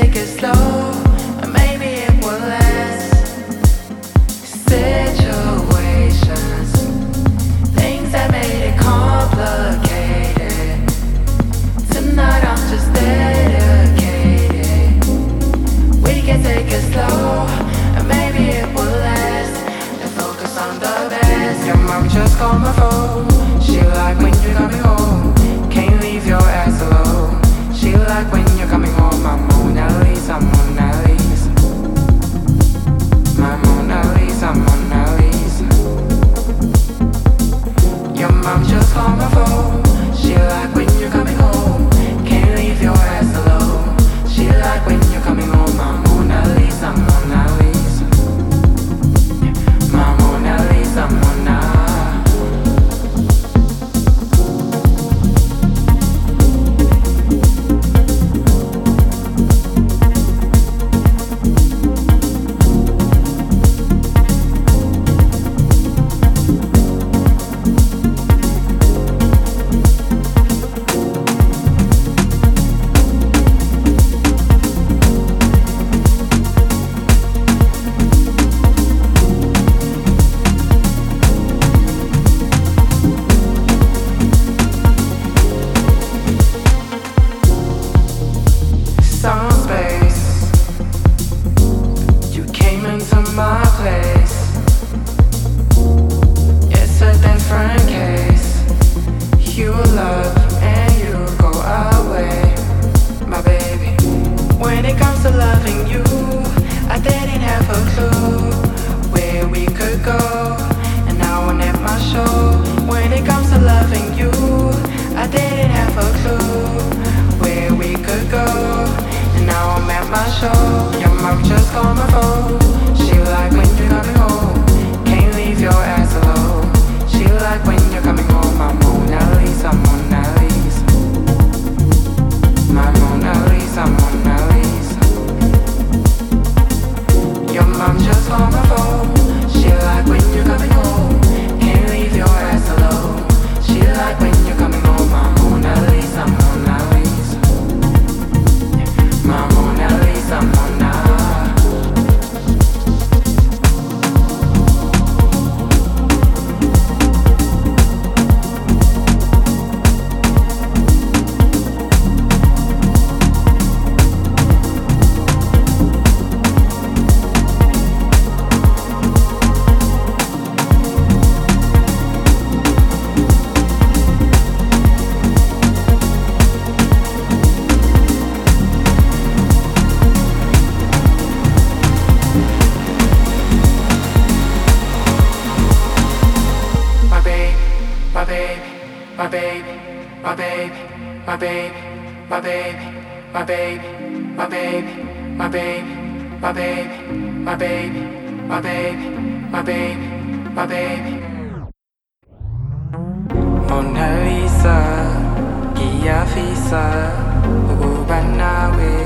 take it slow, and maybe it will last. Situations, things that made it complicated. Tonight I'm just dedicated. We can take it slow, and maybe it will last. And focus on the best. Your mom just called my phone. She like when you're coming home. Can't leave your ass alone. She like when you're coming home. My Mona Lisa, Mona Lisa. My Mona Lisa, Mona Lisa. Your mom just called my phone. She like when you're coming home. Can't leave your ass alone. She like when you're coming home. My Mona Lisa, Mona Lisa. My Mona Lisa, Mona. Some space. You came into my place. It's a different case. You love and you go away, my baby. When it comes to loving you, I didn't have a clue where we could go, and now I'm at my show. When it comes to loving you, I didn't have a clue where we could go. Now I'm at my show. Your mom just called my phone. She like when you're coming home. Can't leave your ass alone. She like when you're coming home. My Mona Lisa, Mona Lisa. My Mona Lisa, Mona Lisa. Your mom just called my phone. She like when you're coming home. Can't leave your ass alone. She like when you're coming home. My Mona Lisa, Mona Lisa. My Mona Lisa, Mona. My baby, my baby, my baby, my baby, my baby, my baby, my baby, my baby, my baby, my baby, my baby, my baby. Mona Lisa, Gia Fisa, Ugu Banawe.